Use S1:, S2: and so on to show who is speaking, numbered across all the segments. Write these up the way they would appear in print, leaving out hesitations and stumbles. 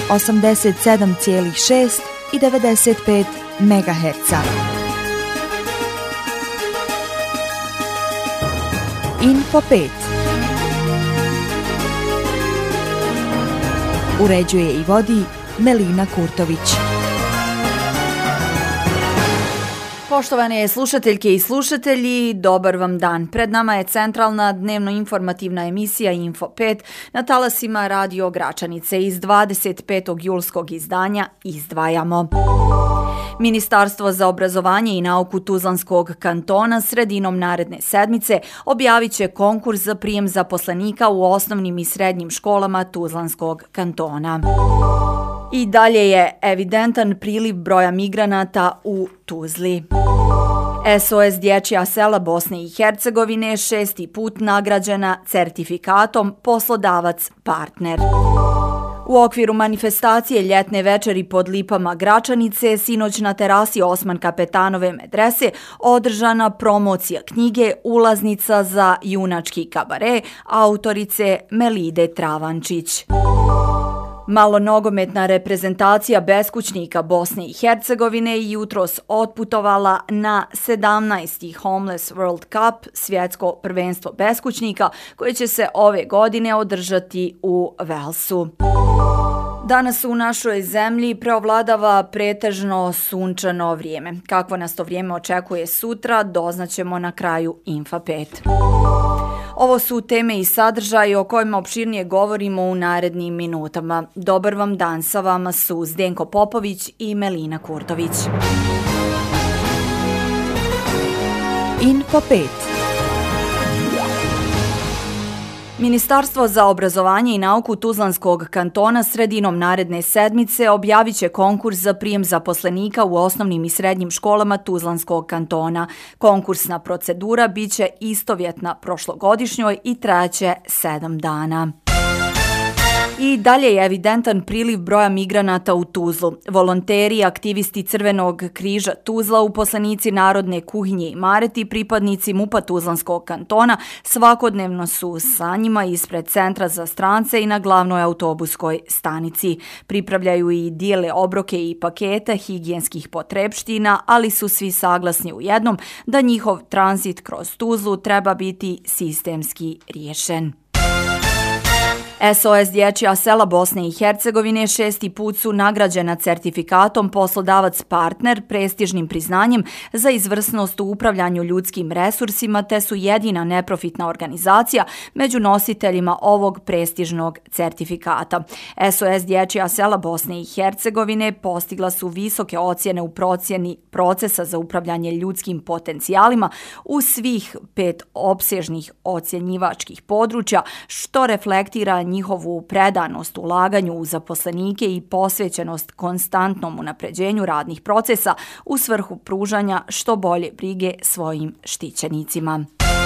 S1: 87,6 i 95 MHz. Info 5. Uređuje i vodi Melina Kurtović.
S2: Poštovane slušateljke i slušatelji, dobar vam dan. Pred nama je centralna dnevno-informativna emisija Info 5 na talasima Radio Gračanice. Iz 25. julskog izdanja izdvajamo. Ministarstvo za obrazovanje i nauku Tuzlanskog kantona sredinom naredne sedmice objavit će konkurs za prijem zaposlenika u osnovnim i srednjim školama Tuzlanskog kantona. I dalje je evidentan priliv broja migranata u Tuzli. SOS Dječja sela Bosne i Hercegovine 6. put nagrađena certifikatom Poslodavac partner. U okviru manifestacije ljetne večeri pod lipama Gračanice sinoć na terasi Osman Kapetanove medrese održana promocija knjige Ulaznica za junački kabare autorice Melide Travančić. Malonogometna reprezentacija beskućnika Bosne i Hercegovine jutros otputovala na 17. Homeless World Cup, svjetsko prvenstvo beskućnika, koje će se ove godine održati u Velsu. Danas u našoj zemlji preovladava pretežno sunčano vrijeme. Kakvo nas to vrijeme očekuje sutra, doznaćemo na kraju Info 5. Ovo su teme i sadržaji o kojima opširnije govorimo u narednim minutama. Dobar vam dan, sa vama su Zdenko Popović i Melina Kurtović.
S1: Info 5.
S2: Ministarstvo za obrazovanje i nauku Tuzlanskog kantona sredinom naredne sedmice objavit će konkurs za prijem zaposlenika u osnovnim i srednjim školama Tuzlanskog kantona. Konkursna procedura bit će istovjetna prošlogodišnjoj i trajaće 7 dana. I dalje je evidentan priliv broja migranata u Tuzlu. Volonteri, aktivisti Crvenog križa Tuzla, uposlenici Narodne kuhinje i Mareti, pripadnici MUP-a Tuzlanskog kantona svakodnevno su sa njima ispred centra za strance i na glavnoj autobuskoj stanici. Pripravljaju i dijele obroke i pakete higijenskih potrepština, ali su svi saglasni u jednom da njihov tranzit kroz Tuzlu treba biti sistemski riješen. SOS Dječja sela Bosne i Hercegovine 6. put su nagrađena certifikatom Poslodavac partner, prestižnim priznanjem za izvrsnost u upravljanju ljudskim resursima, te su jedina neprofitna organizacija među nositeljima ovog prestižnog certifikata. SOS Dječja sela Bosne i Hercegovine postigla su visoke ocjene u procjeni procesa za upravljanje ljudskim potencijalima u svih 5 opsežnih ocjenjivačkih područja, što reflektira njihovu predanost ulaganju u zaposlenike i posvećenost konstantnom unapređenju radnih procesa u svrhu pružanja što bolje brige svojim štićenicima.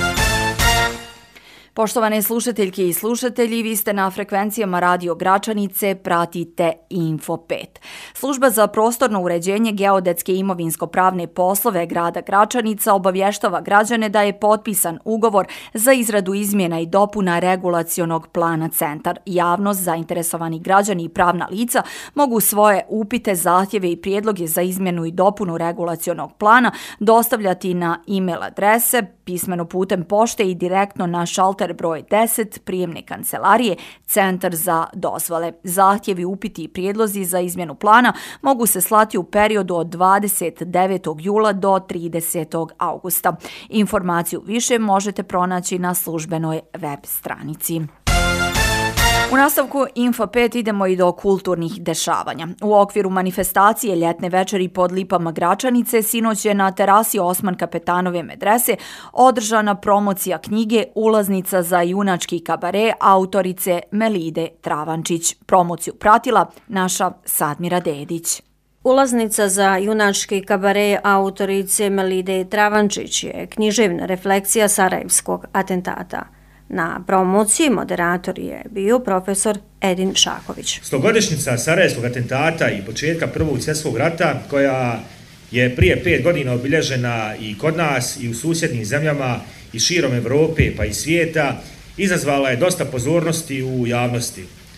S2: Poštovane slušateljke i slušatelji, vi ste na frekvencijama Radio Gračanice, pratite Info 5. Služba za prostorno uređenje, geodetske i imovinsko-pravne poslove grada Gračanica obavještava građane da je potpisan ugovor za izradu izmjena i dopuna regulacionog plana Centar. Javnost, zainteresovani građani i pravna lica mogu svoje upite, zahtjeve i prijedloge za izmjenu i dopunu regulacionog plana dostavljati na e-mail adrese, pismeno putem pošte i direktno na šalter broj 10 prijemne kancelarije Centar za dozvole. Zahtjevi, upiti i prijedlozi za izmjenu plana mogu se slati u periodu od 29. jula do 30. augusta. Informaciju više možete pronaći na službenoj web stranici. U nastavku Info 5 idemo i do kulturnih dešavanja. U okviru manifestacije ljetne večeri pod lipama Gračanice sinoć je na terasi Osman Kapetanove medrese održana promocija knjige Ulaznica za junački kabare autorice Melide Travančić. Promociju pratila naša Sadmira Dedić.
S3: Ulaznica za junački kabare autorice Melide Travančić je književna refleksija sarajevskog atentata. Na promociji moderator je bio profesor Edin Šaković.
S4: Stogodišnjica sarajevskog atentata i početka Prvog svjetskog rata, koja je prije 5 godina obilježena i kod nas i u susjednim zemljama i širom Europe pa i svijeta, izazvala je dosta pozornosti u javnosti.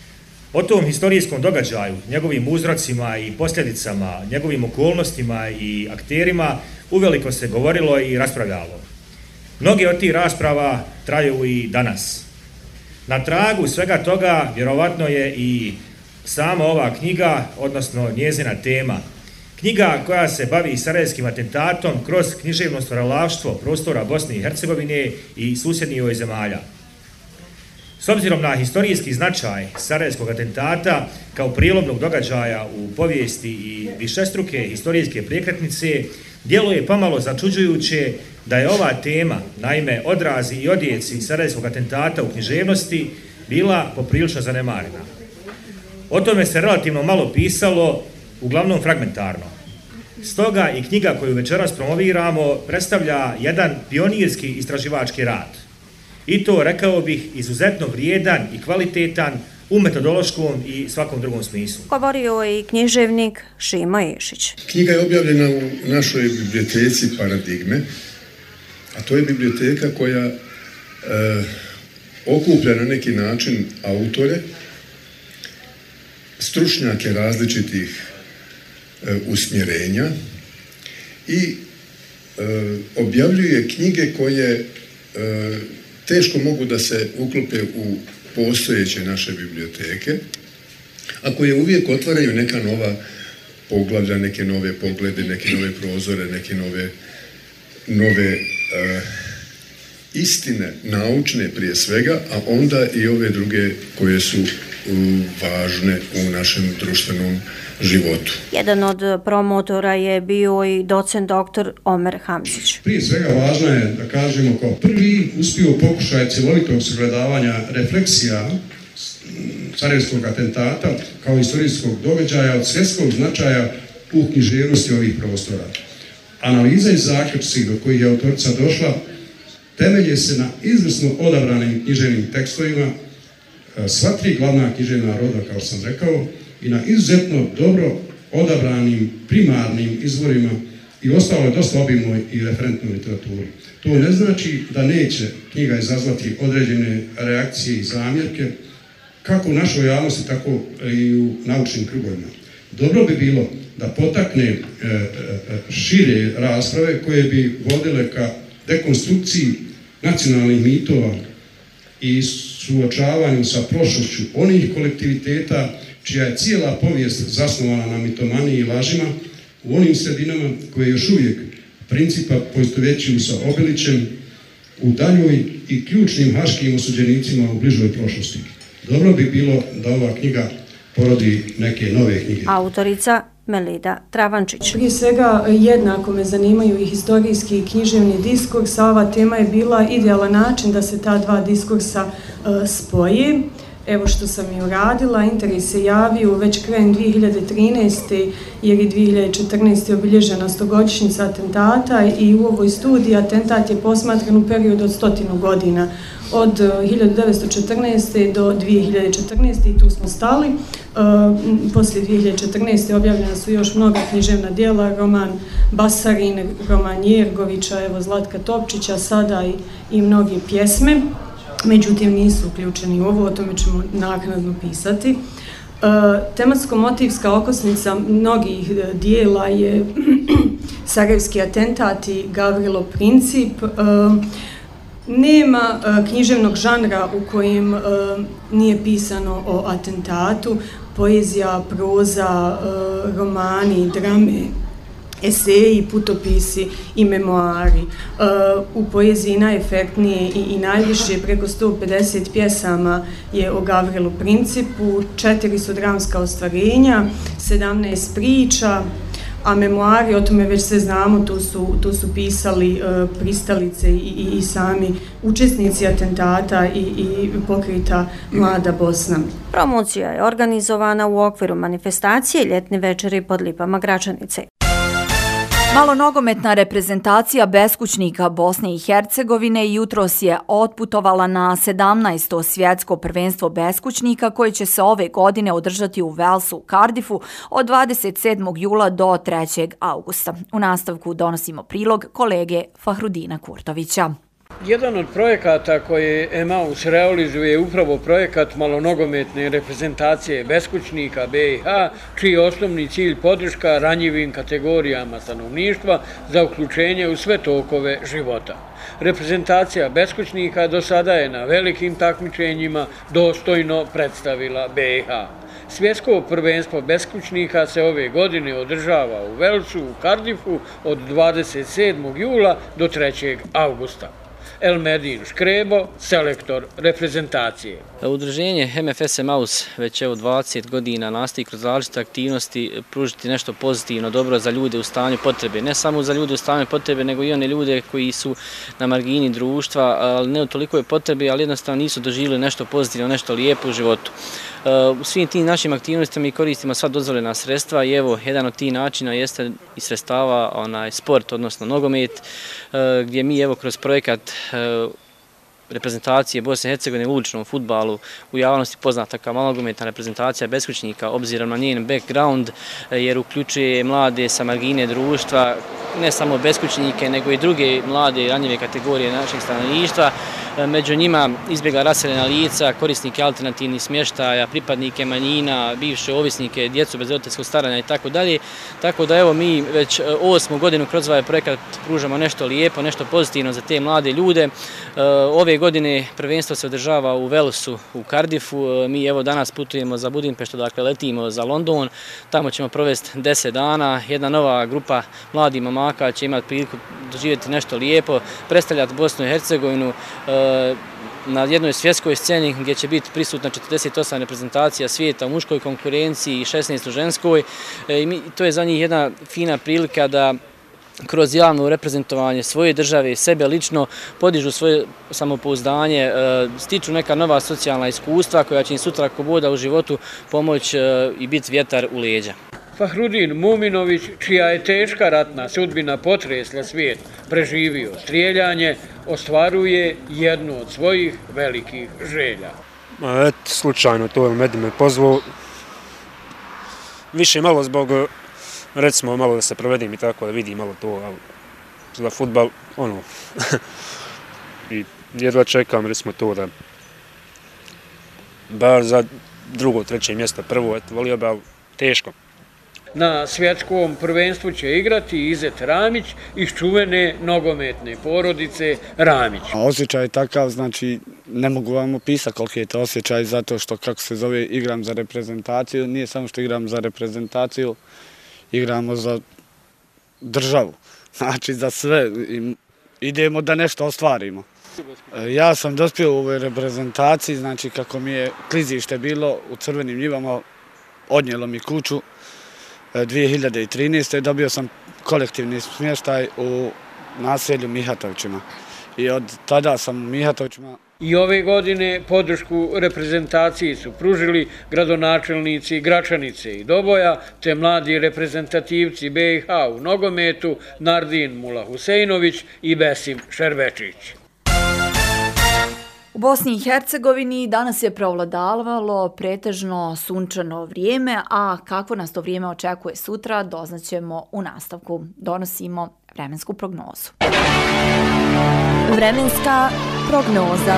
S4: O tom historijskom događaju, njegovim uzrocima i posljedicama, njegovim okolnostima i akterima uveliko se govorilo i raspravljalo. Mnoge od tih rasprava traju i danas. Na tragu svega toga vjerovatno je i sama ova knjiga, odnosno njezina tema. Knjiga koja se bavi sarajevskim atentatom kroz književno stvaralaštvo prostora Bosne i Hercegovine i susjednih zemalja. S obzirom na historijski značaj sarajevskog atentata kao prijelomnog događaja u povijesti i višestruke historijske prekretnice, djeluje pomalo začuđujuće da je ova tema, naime odrazi i odjeci sarajevskog atentata u književnosti, bila poprilično zanemarena. O tome se relativno malo pisalo, uglavnom fragmentarno. Stoga i knjiga koju večeras promoviramo predstavlja jedan pionirski istraživački rad. I to, rekao bih, izuzetno vrijedan i kvalitetan u metodološkom i svakom drugom smislu.
S3: Govorio je i književnik Šimo Ješić.
S5: Knjiga je objavljena u našoj biblioteci Paradigme, a to je biblioteka koja okuplja na neki način autore, stručnjake različitih usmjerenja i objavljuje knjige koje teško mogu da se uklope u postojeće naše biblioteke, a koje uvijek otvaraju neka nova poglavlja, neke nove poglede, neke nove prozore, neke nove istine, naučne prije svega, a onda i ove druge koje su važne u našem društvenom životu.
S3: Jedan od promotora je bio i docent doktor Omer Hamzić.
S6: Prije svega važno je da kažemo kao prvi uspio pokušaj cjelovitog sagledavanja refleksija sarajevskog atentata kao historijskog događaja od svjetskog značaja u književnosti ovih prostora. Analiza i zaključci do kojih je autorica došla temelje se na izvrsno odabranim književnim tekstovima, sva tri glavna književna roda, kao sam rekao, i na izuzetno dobro odabranim primarnim izvorima i ostalo je dosta obimnoj i referentnoj literaturi. To ne znači da neće knjiga izazvati određene reakcije i zamjerke, kako u našoj javnosti, tako i u naučnim krugovima. Dobro bi bilo da potakne šire rasprave koje bi vodile ka dekonstrukciji nacionalnih mitova i suočavanju sa prošlošću onih kolektiviteta čija je cijela povijest zasnovana na mitomaniji i lažima u onim sredinama koje još uvijek principa poistovjećuju sa Obilićem u daljoj i ključnim haškim osuđenicima u bližoj prošlosti. Dobro bi bilo da ova knjiga porodi neke nove knjige.
S3: Autorica Melida Travančić.
S7: Prije svega jednako me zanimaju i historijski i književni diskurs, a ova tema je bila idealan način da se ta dva diskursa spoje. Evo što sam i uradila, interes se javio već krajem 2013. jer je 2014. obilježena 100-godišnjica atentata i u ovoj studiji atentat je posmatran u periodu od 100 godina. Od 1914. do 2014. i tu smo stali. Poslije 2014. objavljena su još mnoga književna djela, roman Basarin, roman Jergovića, evo Zlatka Topčića, sada i mnoge pjesme. Međutim, nisu uključeni u ovo, o tome ćemo naknadno pisati. Tematsko-motivska okosnica mnogih dijela je sarajevski atentat i Gavrilo Princip. Nema književnog žanra u kojem nije pisano o atentatu, poezija, proza, romani, drame, eseji, putopisi i memoari. U poeziji najefektnije i najviše, preko 150 pjesama je o Gavrilu Principu, 4 su dramska ostvarenja, 17 priča, a memoari, o tome već sve znamo, tu su pisali pristalice i sami učesnici atentata i pokrita Mlada Bosna.
S3: Promocija je organizovana u okviru manifestacije Ljetne večeri pod lipama Gračanice.
S2: Malonogometna reprezentacija beskućnika Bosne i Hercegovine jutros je otputovala na 17. svjetsko prvenstvo beskućnika koje će se ove godine održati u Walesu u Cardiffu od 27. jula do 3. augusta. U nastavku donosimo prilog kolege Fahrudina Kurtovića.
S8: Jedan od projekata koje Emaus realizuje je upravo projekat malonogometne reprezentacije beskućnika BiH, čiji je osnovni cilj podrška ranjivim kategorijama stanovništva za uključenje u sve tokove života. Reprezentacija beskućnika do sada je na velikim takmičenjima dostojno predstavila BiH. Svjetsko prvenstvo beskućnika se ove godine održava u Walesu u Cardiffu od 27. jula do 3. augusta. Elmedin Škrebo, selektor reprezentacije.
S9: Udruženje MFS Emaus već 20 godina nastoji kroz različite aktivnosti pružiti nešto pozitivno, dobro za ljude u stanju potrebe. Ne samo za ljude u stanju potrebe, nego i one ljude koji su na margini društva, ali ne u tolikoj potrebi, ali jednostavno nisu doživjeli nešto pozitivno, nešto lijepo u životu. U svim tim našim aktivnostima mi koristimo sva dozvoljena sredstva i evo, jedan od tih načina jeste i sredstava sport, odnosno nogomet, gdje mi evo kroz projekat reprezentacije Bosne i Hercegovine u uličnom fudbalu u javnosti poznata kao malonogometna reprezentacija beskućnika obzirom na njen background, jer uključuje mlade sa margine društva, ne samo beskućnike nego i druge mlade i ranjive kategorije našeg stanovništva. Među njima izbjega raseljena lica, korisnike alternativnih smještaja, pripadnike manjina, bivše ovisnike, djecu bez roditeljskog staranja i tako dalje. Tako da evo mi već 8. godinu kroz ovaj projekat pružamo nešto lijepo, nešto pozitivno za te mlade ljude. Ove godine prvenstvo se održava u Walesu, u Cardiffu. Mi evo danas putujemo za Budimpeštu, dakle letimo za London. Tamo ćemo provesti 10 dana. Jedna nova grupa mladih momaka će imati priliku doživjeti nešto lijepo, predstavljati Bosnu i Hercegovinu na jednoj svjetskoj sceni gdje će biti prisutna 48 reprezentacija svijeta u muškoj konkurenciji i 16 u ženskoj. To je za njih jedna fina prilika da kroz javno reprezentovanje svoje države i sebe lično podižu svoje samopouzdanje, stiču neka nova socijalna iskustva koja će im sutra ako boda u životu pomoći i biti vjetar u leđa.
S8: Fahrudin Muminović, čija je teška ratna sudbina potresla svijet, preživio strijeljanje, ostvaruje jednu od svojih velikih želja.
S10: Slučajno to Elmedin me pozvao, više malo zbog, recimo malo da se provedim i tako da vidim malo to, ali za fudbal, i jedva čekam recimo to da bar za drugo, treće mjesto, prvo, volio bi, ali teško.
S8: Na svjetskom prvenstvu će igrati Izet Ramić iz čuvene nogometne porodice Ramić.
S11: Osjećaj je takav, znači ne mogu vam opisati koliki je to osjećaj zato što, kako se zove, igram za reprezentaciju. Nije samo što igram za reprezentaciju, igramo za državu, znači za sve. Idemo da nešto ostvarimo. Ja sam dospio u ovoj reprezentaciji, znači kako mi je klizište bilo u Crvenim njivama, odnijelo mi kuću. 2013. dobio sam kolektivni smještaj u naselju Mihatovićima i od tada sam u Mihatovićima.
S8: I ove godine podršku reprezentaciji su pružili gradonačelnici Gračanice i Doboja, te mladi reprezentativci BiH u nogometu Nardin Mula Huseinović i Besim Šerbečić.
S2: U Bosni i Hercegovini danas je preovladavalo pretežno sunčano vrijeme, a kakvo nas to vrijeme očekuje sutra doznaćemo u nastavku. Donosimo vremensku prognozu.
S1: Vremenska prognoza.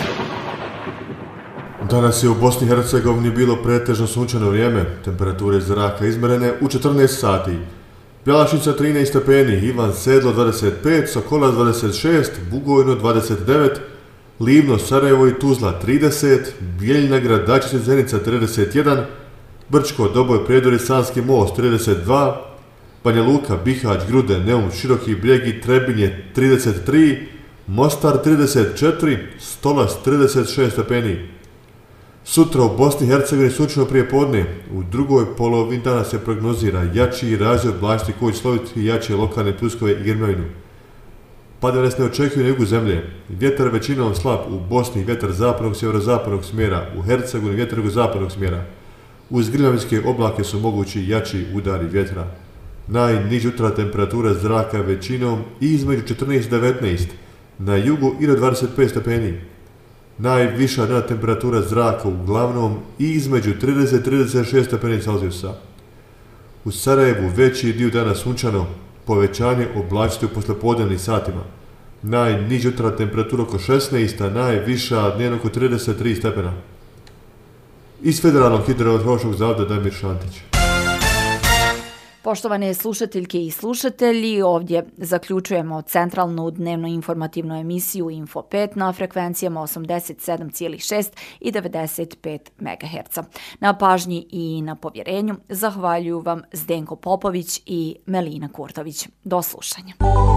S12: Danas je u Bosni i Hercegovini bilo pretežno sunčano vrijeme, temperature zraka izmjerene u 14 sati. Bjelašnica 13 stepeni, Ivan Sedlo 25, Sokolac 26, Bugojno 29, Livno, Sarajevo i Tuzla 30, Bijeljina, Gradačice, Zenica 31, Brčko, Doboj, Prijedor i Sanski most 32, Banja Luka, Bihać, Grude, Neum, Široki Brijeg i Trebinje 33, Mostar 34, Stolac 36 stepeni. Sutra u Bosni i Hercegovini sunčano prije podne. U drugoj polovini dana se prognozira jači razvoj oblačiti koji će sloviti jače lokalne pljускove i grmljavinu. Padavine se ne očekuju na jugu zemlje. Vjetar većinom slab u Bosni, vjetar zapadnog sjeverozapadnog smjera, u Hercegovini vjetar jugozapadnog smjera. Uz grmljavinske oblake su mogući jači udari vjetra. Najniža jutarnja temperatura zraka većinom između 14 i 19, na jugu i do 25 stepeni. Najviša dnevna temperatura zraka uglavnom između 30 i 36 stepeni Celzijusa. U Sarajevu veći dio dana sunčano, povećanje oblačiti u poslepodnevnim satima. Najniža jutarnja temperatura oko 16, a najviša dnevno oko 33 stepena. Iz Federalnog hidrometeorološkog zavoda Damir Šantić.
S2: Poštovane slušateljke i slušatelji, ovdje zaključujemo centralnu dnevno informativnu emisiju Info 5 na frekvencijama 87,6 i 95 MHz. Na pažnji i na povjerenju zahvaljuju vam Zdenko Popović i Melina Kurtović. Do slušanja.